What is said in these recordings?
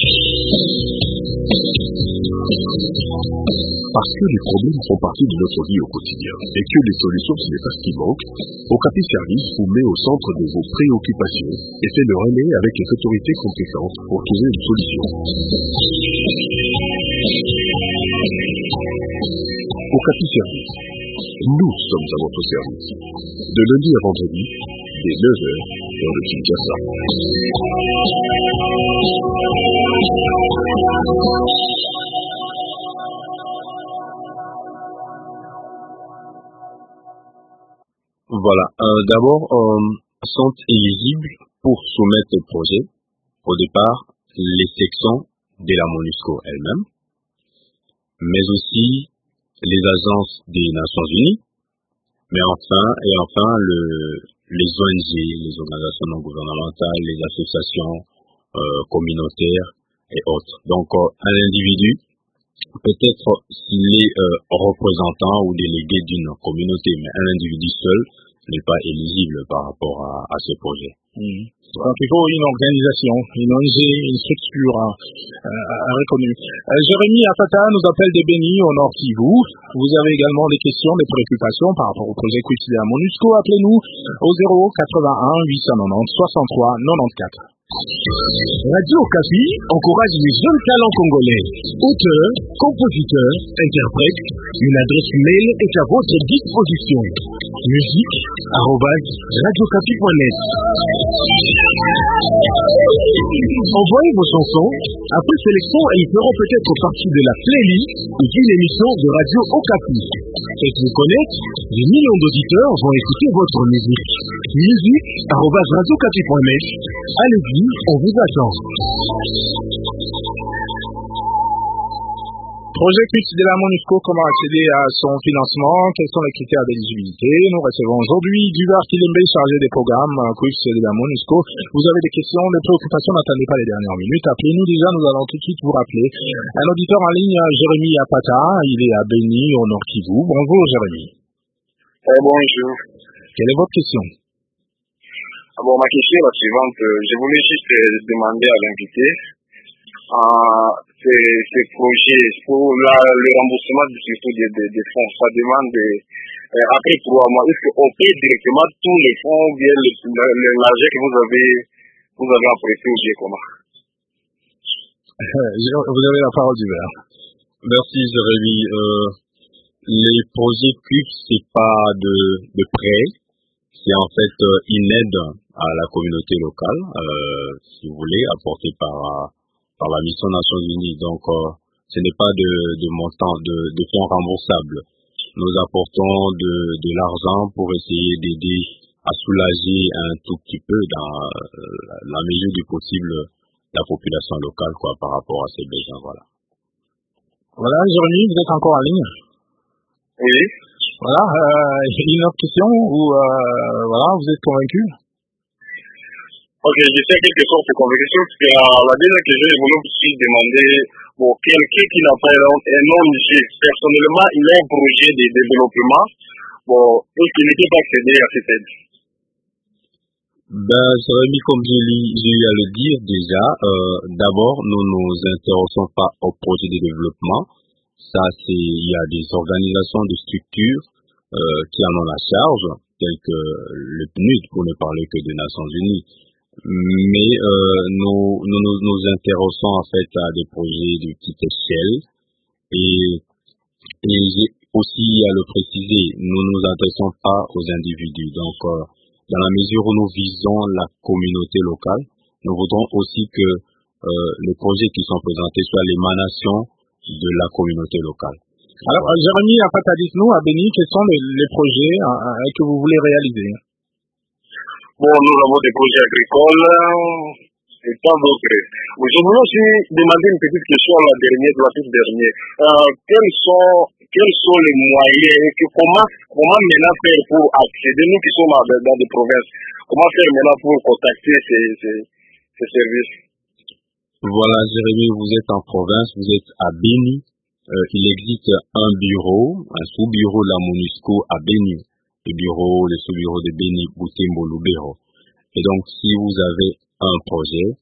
Parce que les problèmes font partie de notre vie au quotidien et que les solutions ce n'est pas ce qui manque, Okapi Service vous met au centre de vos préoccupations et fait le relais avec les autorités compétentes pour trouver une solution. Okapi Service. Nous sommes à votre service. De lundi à vendredi, dès 9h, heure de Kinshasa. Voilà. D'abord, sont éligibles pour soumettre le projet, au départ, les sections de la MONUSCO elle-même, mais aussi les agences des Nations Unies, mais enfin les ONG, les organisations non gouvernementales, les associations communautaires et autres. Donc, un individu, peut-être s'il est représentant ou délégué d'une communauté, mais un individu seul n'est pas éligible par rapport à ce projet. Donc il faut une organisation, une ONG, une structure reconnue. Jérémy Apata nous appelle de Béni au Nord Kivu. Vous avez également des questions, des préoccupations par rapport au projet Quick de la MONUSCO. Appelez-nous au 081 893 93 94. Radio Okapi encourage les jeunes talents congolais. Auteurs, compositeurs, interprètes, une adresse mail est à votre disposition. musique@radiocapi.net. Envoyez vos chansons. Après sélection, elles feront peut-être partie de la playlist ou d'une émission de Radio Okapi. Faites-vous connaître, des millions d'auditeurs vont écouter votre musique. musique@radiocapi.net. Allez-y, on vous attend. Projet Quick de la MONUSCO, comment accéder à son financement? Quels sont les critères d'éligibilité? Nous recevons aujourd'hui Duvar Kilembe, chargé des programmes Quick de la MONUSCO. Vous avez des questions, des préoccupations, n'attendez pas les dernières minutes. Appelez-nous déjà, nous allons tout de suite vous rappeler. Un auditeur en ligne, Jérémy Apata, il est à Béni, au Nord Kivu. Bonjour Jérémy. Bonjour. Quelle est votre question? Bon, ma question est la suivante. Je voulais juste demander à l'invité ces projets pour le remboursement des fonds. Ça demande après 3 mois. Est-ce qu'on paye directement tous les fonds ou bien l'argent que vous avez apprêté ou bien comment? Vous avez la parole du verre. Merci Jérémy. Les projets CUP, c'est pas de prêt, c'est en fait une aide à la communauté locale, si vous voulez, apportée par la mission Nations Unies. Donc, ce n'est pas de montant, de fonds remboursables. Nous apportons de l'argent pour essayer d'aider à soulager un tout petit peu dans la mesure du possible la population locale, par rapport à ces besoins, voilà. Voilà, Jérémy, vous êtes encore en ligne? Oui. Voilà, une autre question ou voilà, vous êtes convaincu? Ok, je sais quelque chose de conviction, parce que la dernière question, je voulais aussi demander, quelqu'un qui n'a pas un ONG, personnellement, il a un projet de développement, est-ce qu'il n'était pas accédé à cette aide? Jérémy, comme j'ai eu à le dire déjà, d'abord, nous ne nous intéressons pas au projet de développement. Ça, il y a des organisations de structures qui en ont la charge, telles que le PNUD, pour ne parler que des Nations Unies. Mais nous nous intéressons en fait à des projets de petite échelle et j'ai aussi à le préciser, nous ne nous intéressons pas aux individus. Donc, dans la mesure où nous visons la communauté locale, nous voudrons aussi que les projets qui sont présentés soient l'émanation de la communauté locale. Alors, Jérémy Apata, dites-nous à Béni, quels sont les projets que vous voulez réaliser? Nous avons des projets agricoles et tant d'autres. Je voulais aussi demander une petite question à la toute dernière. Quels sont les moyens et comment maintenant faire pour accéder, nous qui sommes dans des provinces, comment faire maintenant pour contacter ces services? Voilà, Jérémy, vous êtes en province, vous êtes à Béni. Il existe un sous-bureau de la MONUSCO à Béni. Le sous-bureau de Béni, Butembo, Lubero. Et donc, si vous avez un projet,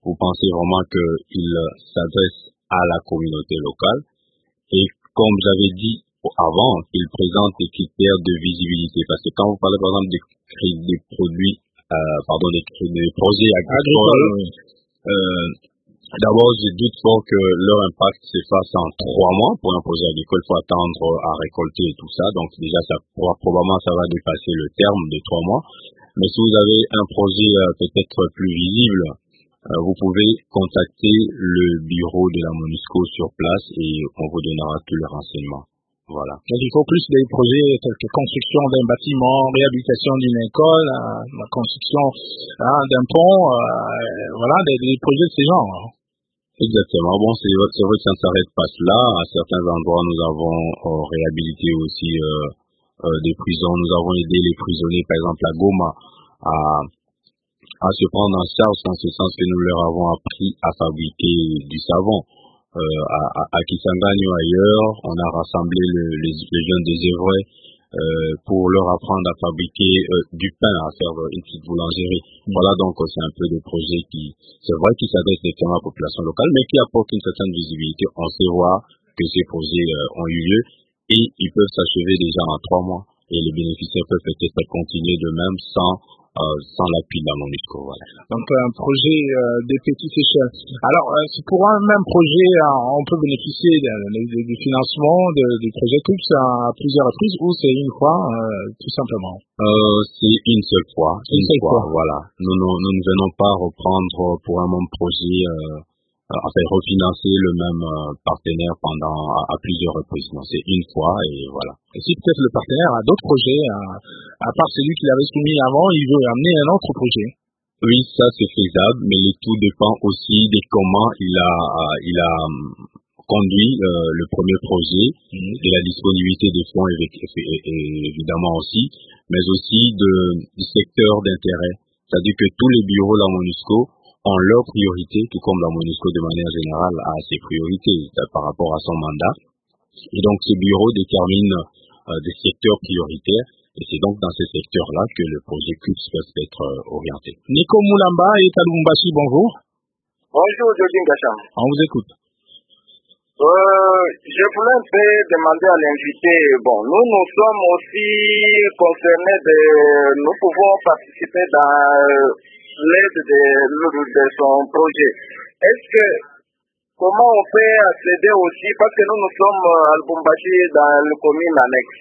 vous pensez vraiment qu'il s'adresse à la communauté locale. Et comme j'avais dit avant, il présente des critères de visibilité. Parce que quand vous parlez par exemple des produits, des projets agricoles, d'abord je doute fort que leur impact se fasse en 3 mois. Pour un projet agricole, il faut attendre à récolter et tout ça. Donc déjà, probablement ça va dépasser le terme de 3 mois. Mais si vous avez un projet peut-être plus visible, vous pouvez contacter le bureau de la MONUSCO sur place et on vous donnera tous les renseignements. Voilà. Donc il faut plus des projets tels que construction d'un bâtiment, réhabilitation d'une école, la construction d'un pont, des projets de ce genre. Exactement. Bon, c'est vrai que ça ne s'arrête pas là. À certains endroits, nous avons réhabilité aussi des prisons. Nous avons aidé les prisonniers, par exemple à Goma, à se prendre en charge dans ce sens que nous leur avons appris à fabriquer du savon. À Kisangani ou ailleurs, on a rassemblé les jeunes désœuvrés pour leur apprendre à fabriquer du pain, à faire une petite boulangerie. Voilà, donc c'est un peu des projets c'est vrai qu'ils s'adressent directement à la population locale, mais qui apportent une certaine visibilité. On sait voir que ces projets ont eu lieu et ils peuvent s'achever déjà en 3 mois. Et les bénéficiaires peuvent peut-être continuer de même sans l'appui de la MONUSCO. Voilà. Donc un projet des petites échelles. Alors pour un même projet, on peut bénéficier du financement du projet CUPS à plusieurs reprises ou c'est une fois tout simplement? C'est une seule fois. Voilà. Nous ne venons pas reprendre pour un même projet, refinancer le même partenaire à plusieurs reprises. Non, c'est une fois et voilà. Et si peut-être le partenaire a d'autres projets, à part celui qu'il avait soumis avant, il veut amener un autre projet. Oui, ça c'est faisable, mais le tout dépend aussi de comment il a conduit le premier projet, de la disponibilité des fonds évidemment aussi, mais aussi du secteur d'intérêt. C'est-à-dire que tous les bureaux de la MONUSCO ont leurs priorités, tout comme la MONUSCO de manière générale a ses priorités par rapport à son mandat. Et donc ce bureau détermine des secteurs prioritaires et c'est donc dans ces secteurs-là que le projet CUPS peut être orienté. Nico Moulamba et Talumbashi, bonjour. Bonjour, Jodin Gacham. On vous écoute. Je voulais un peu demander à l'invité, nous sommes aussi concernés nous pouvons participer dans l'aide de son projet. Comment on peut accéder aussi, parce que nous sommes à Lubumbashi dans le commune annexe.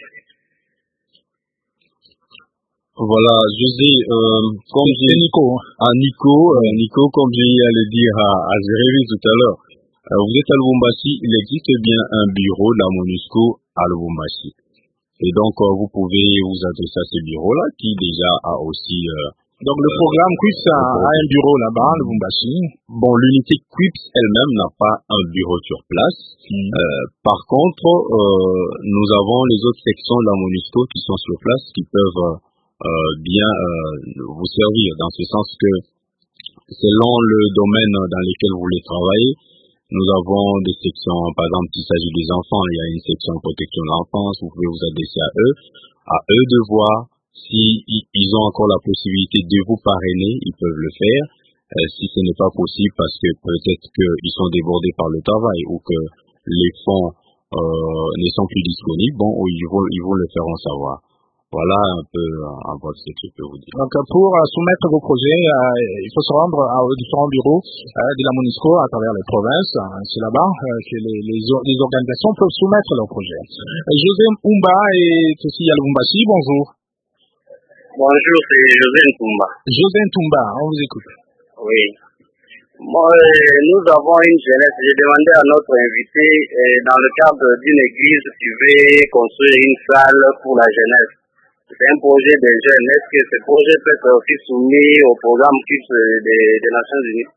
Voilà, José, comme j'ai Nico, comme j'ai eu à le dire à Jérémy tout à l'heure, vous êtes à Lubumbashi, il existe bien un bureau de la MONUSCO à Lubumbashi. Et donc, vous pouvez vous adresser à ce bureau-là qui déjà a aussi... donc, le programme QUIPS a un bureau là-bas, à Lubumbashi. Bon, l'unité QUIPS elle-même n'a pas un bureau sur place. Par contre, nous avons les autres sections de la MONUSCO qui sont sur place, qui peuvent bien vous servir, dans ce sens que, selon le domaine dans lequel vous voulez travailler, nous avons des sections, par exemple, s'il s'agit des enfants, il y a une section protection de l'enfance, vous pouvez vous adresser à eux de voir si ils ont encore la possibilité de vous parrainer, ils peuvent le faire. Si ce n'est pas possible parce que peut-être qu'ils sont débordés par le travail ou que les fonds ne sont plus disponibles, ils vont le faire en savoir. Voilà un peu en bref ce que je peux vous dire. Donc pour soumettre vos projets, il faut se rendre aux différents bureaux de la MONUSCO à travers les provinces. C'est là-bas que les organisations peuvent soumettre leurs projets. José Ntumba est aussi à Lubumbashi, bonjour. Bonjour, c'est José Ntumba. José Ntumba, on vous écoute. Oui. Nous avons une jeunesse. J'ai demandé à notre invité, dans le cadre d'une église, tu veux construire une salle pour la jeunesse. C'est un projet des jeunes. Est-ce que ce projet peut être aussi soumis au programme QUIPS des Nations Unies?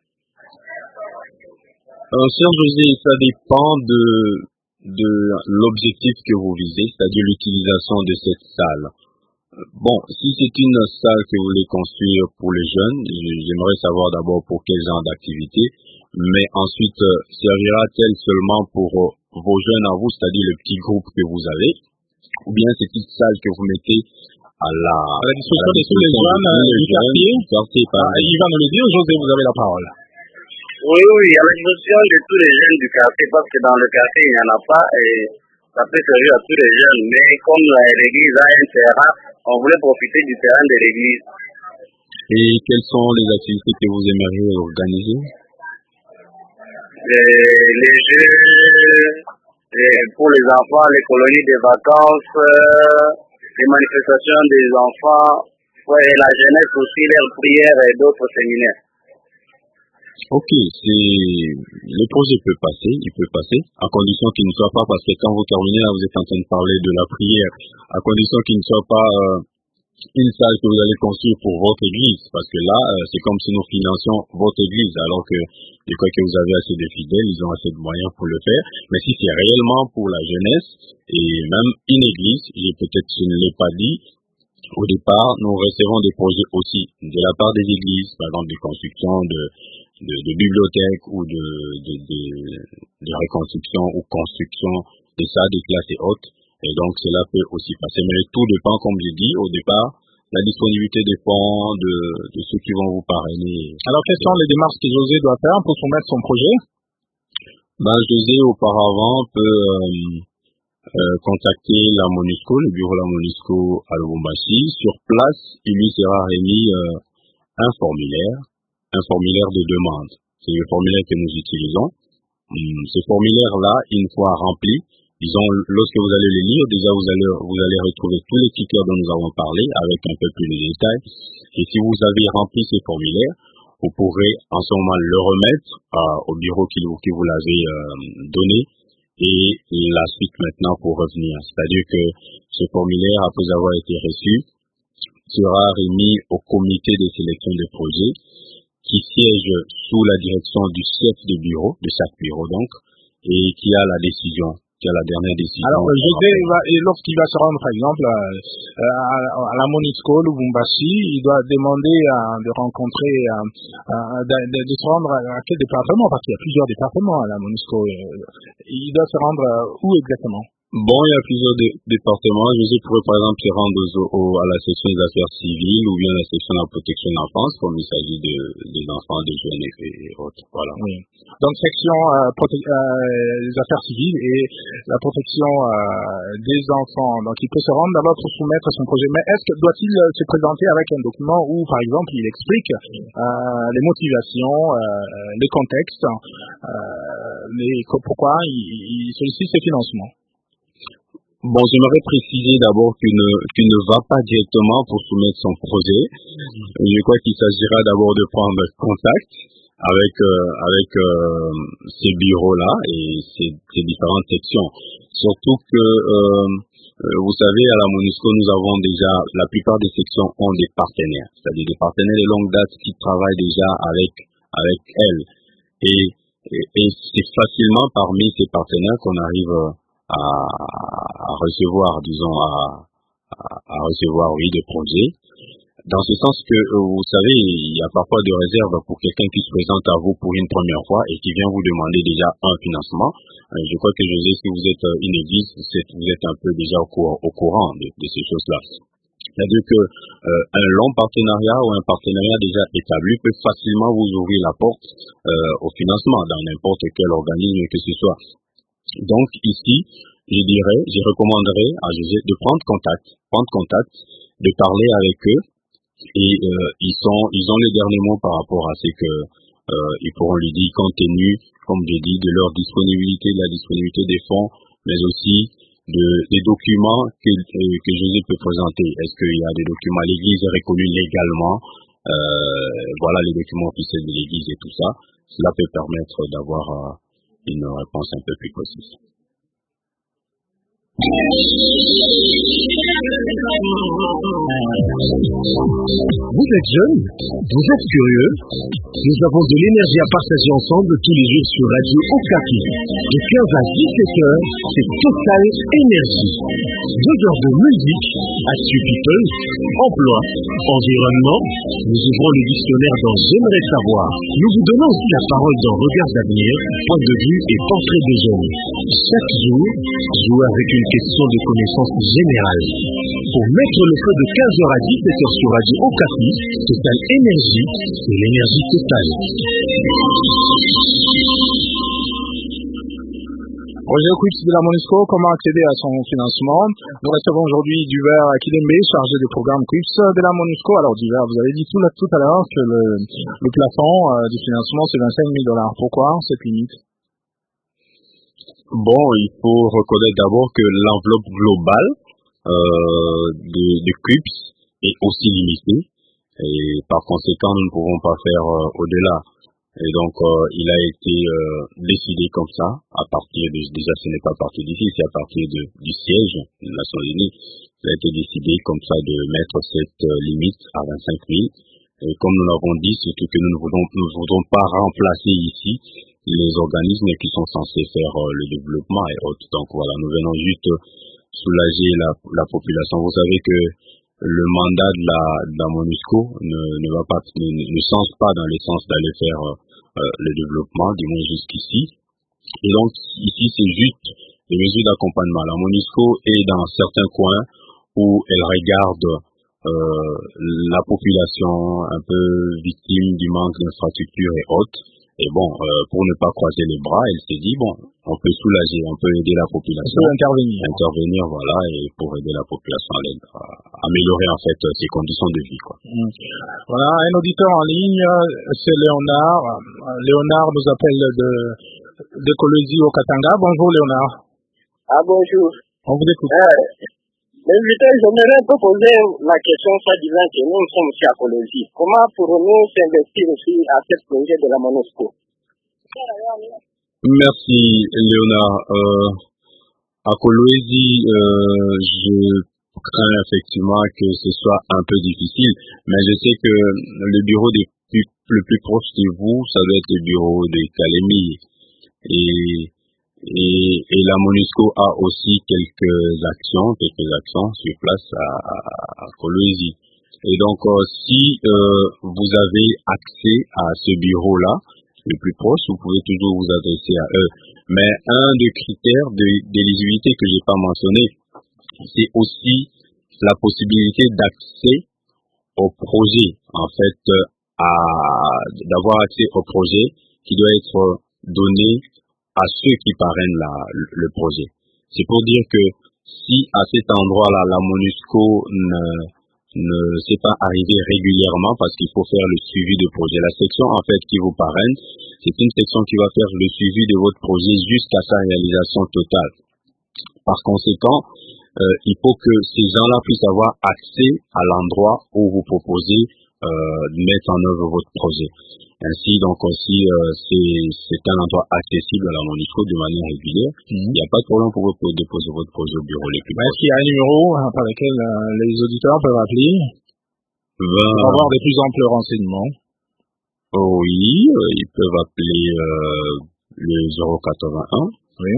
Cher José, ça dépend de l'objectif que vous visez, c'est-à-dire l'utilisation de cette salle. Bon, si c'est une salle que vous voulez construire pour les jeunes, j'aimerais savoir d'abord pour quel genre d'activité, mais ensuite, servira-t-elle seulement pour vos jeunes à vous, c'est-à-dire le petit groupe que vous avez, ou bien c'est une salle que vous mettez à la disposition de tous les jeunes du quartier. Yvan nous le dit, José, vous avez la parole. Oui, oui, il y a l'exposition de tous les jeunes du quartier, parce que dans le quartier, il n'y en a pas, et ça peut servir à tous les jeunes. Mais comme l'église a un terrain, on voulait profiter du terrain de l'église. Et quelles sont les activités que vous aimeriez organiser? Les jeux pour les enfants, les colonies de vacances, les manifestations des enfants, et la jeunesse aussi, leurs prières et d'autres séminaires. Ok, le projet peut passer, il peut passer, à condition qu'il ne soit pas, parce que quand vous terminez là, vous êtes en train de parler de la prière, à condition qu'il ne soit pas une salle que vous allez construire pour votre église, parce que là, c'est comme si nous financions votre église, alors que je crois que vous avez assez de fidèles, ils ont assez de moyens pour le faire, mais si c'est réellement pour la jeunesse, et même une église, peut-être je ne l'ai pas dit, au départ, nous recevons des projets aussi de la part des églises, par exemple des constructions de bibliothèques ou de reconstruction ou construction de ça, des classes et autres. Et donc, cela peut aussi passer. Mais tout dépend, comme je dis, au départ, la disponibilité des fonds, de ceux qui vont vous parrainer. Alors, quelles sont les démarches que José doit faire pour soumettre son projet? José, auparavant, peut contacter la MONUSCO, le bureau de la MONUSCO à Lubumbashi. Sur place, il lui sera remis un formulaire de demande. C'est le formulaire que nous utilisons. Ce formulaire-là, une fois rempli, disons, lorsque vous allez le lire, déjà vous allez retrouver tous les critères dont nous avons parlé avec un peu plus de détails. Et si vous avez rempli ce formulaire, vous pourrez en ce moment le remettre au bureau qui vous l'avez donné. Et la suite maintenant pour revenir. C'est-à-dire que ce formulaire, après avoir été reçu, sera remis au comité de sélection des projets qui siège sous la direction du chef de bureau, de chaque bureau donc, et qui a la dernière décision. Alors, José, lorsqu'il va se rendre, par exemple, à la MONUSCO, Lubumbashi, il doit demander de rencontrer, de se rendre à quel département, parce qu'il y a plusieurs départements à la MONUSCO. Il doit se rendre où exactement? Bon, il y a plusieurs départements. José pourrait par exemple se rendre à la section des affaires civiles ou bien à la section de la protection de l'enfance, comme il s'agit des enfants, des jeunes et autres. Voilà. Oui. Donc, section des affaires civiles et la protection des enfants. Donc, il peut se rendre d'abord pour soumettre son projet. Mais doit-il se présenter avec un document où, par exemple, il explique les motivations, les contextes, pourquoi il sollicite ces financements? Bon, j'aimerais préciser d'abord qu'il ne va pas directement pour soumettre son projet. Je crois qu'il s'agira d'abord de prendre contact avec ces bureaux-là et ces différentes sections. Surtout que, vous savez, à la MONUSCO, nous avons déjà, la plupart des sections ont des partenaires, c'est-à-dire des partenaires de longue date qui travaillent déjà avec elles. Et c'est facilement parmi ces partenaires qu'on arrive à recevoir, disons, à recevoir, oui, des projets. Dans ce sens que, vous savez, il y a parfois des réserves pour quelqu'un qui se présente à vous pour une première fois et qui vient vous demander déjà un financement. Je crois que José, si vous êtes une église, vous êtes un peu déjà au courant de ces choses-là. C'est-à-dire que un long partenariat ou un partenariat déjà établi peut facilement vous ouvrir la porte au financement dans n'importe quel organisme que ce soit. Donc ici, je recommanderais à José de prendre contact, de parler avec eux et ils ont le dernier mot par rapport à ce que ils pourront lui dire compte tenu, comme j'ai dit, de leur disponibilité, de la disponibilité des fonds, mais aussi des documents que José peut présenter. Est-ce qu'il y a des documents, l'Église est reconnue légalement, voilà les documents officiels de l'Église et tout ça. Cela peut permettre d'avoir une réponse un peu plus précise. Vous êtes jeune, vous êtes curieux, nous avons de l'énergie à partager ensemble tous les jours sur Radio Okapi. De 15 à 17h, c'est Total Énergie. 2 heures de musique, actu people, emploi, environnement. Nous ouvrons le dictionnaire dans J'aimerais savoir. Nous vous donnons aussi la parole dans Regard d'avenir, point de vue et portrait des jeunes. Chaque jour, jouez avec une question de connaissance générale. Pour mettre le feu de 15h à 17h sur Radio Okapi, Total Énergie, c'est l'énergie totale. Roger Quips de la MONUSCO, comment accéder à son financement? Nous recevons aujourd'hui Duvert Kilembe, chargé du programme Quips de la MONUSCO. Alors Duvert, vous avez dit tout à l'heure que le plafond du financement c'est $25 000. Pourquoi cette limite? Bon, il faut reconnaître d'abord que l'enveloppe globale de Quips est aussi limitée et par conséquent nous ne pouvons pas faire au-delà. Et donc, il a été décidé comme ça, à partir déjà ce n'est pas à partir d'ici, c'est à partir du siège des Nations Unies, il a été décidé comme ça de mettre cette limite à 25 000. Et comme nous l'avons dit, surtout que nous ne voudrons pas remplacer ici les organismes qui sont censés faire le développement et autres. Donc voilà, nous venons juste soulager la population. Vous savez que le mandat de la MONUSCO ne sens pas dans le sens d'aller faire le développement, du moins jusqu'ici. Et donc, ici, c'est juste des mesures d'accompagnement. La MONUSCO est dans certains coins où elle regarde la population un peu victime du manque d'infrastructures et autres. Et bon, pour ne pas croiser les bras, elle s'est dit, bon, on peut soulager, on peut aider la population. On peut intervenir, voilà, et pour aider la population à améliorer en fait ses conditions de vie, quoi. Voilà, un auditeur en ligne, c'est Léonard. Léonard nous appelle de Kolwezi au Katanga. Bonjour Léonard. Ah bonjour. On vous écoute. L'invité, j'aimerais te poser la question disant que nous sommes ici à Kolwezi. Comment pourrons-nous s'investir aussi à ce projet de la MONUSCO? Merci Léonard. À Kolwezi, je crains effectivement que ce soit un peu difficile, mais je sais que le bureau le plus proche de vous, ça doit être le bureau de Kalemi. Et la MONUSCO a aussi quelques actions sur place à Kolwezi. Et donc, si vous avez accès à ce bureau-là, le plus proche, vous pouvez toujours vous adresser à eux. Mais un des critères d'éligibilité que j'ai pas mentionné, c'est aussi la possibilité d'accès au projet. En fait, d'avoir accès au projet qui doit être donné à ceux qui parrainent le projet. C'est pour dire que si à cet endroit-là, la MONUSCO ne s'est pas arrivé régulièrement parce qu'il faut faire le suivi de projet. La section, en fait, qui vous parraine, c'est une section qui va faire le suivi de votre projet jusqu'à sa réalisation totale. Par conséquent, il faut que ces gens-là puissent avoir accès à l'endroit où vous proposez de mettre en œuvre votre projet. Ainsi, donc aussi, c'est un endroit accessible à la MONUSCO de manière régulière. Il n'y a pas de problème pour vous déposer votre projet au bureau les plus proches. Est-ce qu'il y a un numéro par lequel les auditeurs peuvent appeler pour avoir de plus amples renseignements? Oui, ils peuvent appeler le 081 oui.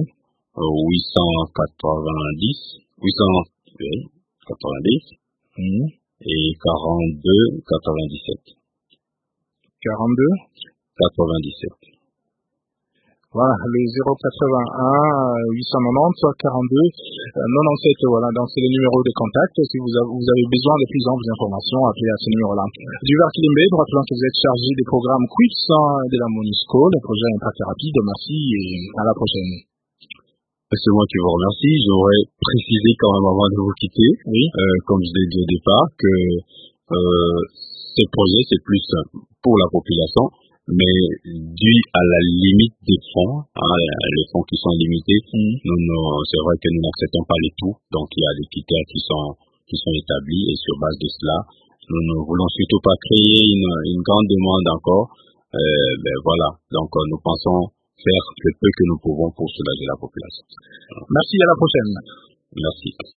890 et 42 97. 42 97. Voilà, le 081 890 42 97, voilà, donc c'est le numéro de contact. Si vous avez besoin de plus amples informations, appelez à ce numéro-là. Duvert Kilembe, rappelant que vous êtes chargé des programmes Quips de la MONUSCO, le projet Impact Rapide. Merci et à la prochaine. C'est moi qui vous remercie. J'aurais précisé quand même avant de vous quitter, oui. Comme je l'ai dit au départ, que ce projet c'est plus pour la population, mais dû à la limite des fonds, les fonds qui sont limités, c'est vrai que nous n'acceptons pas les tout, donc il y a des critères qui sont établis et sur base de cela, nous ne voulons surtout pas créer une grande demande encore. Voilà, donc nous pensons faire le peu que nous pouvons pour soulager la population. Merci, à la prochaine. Merci.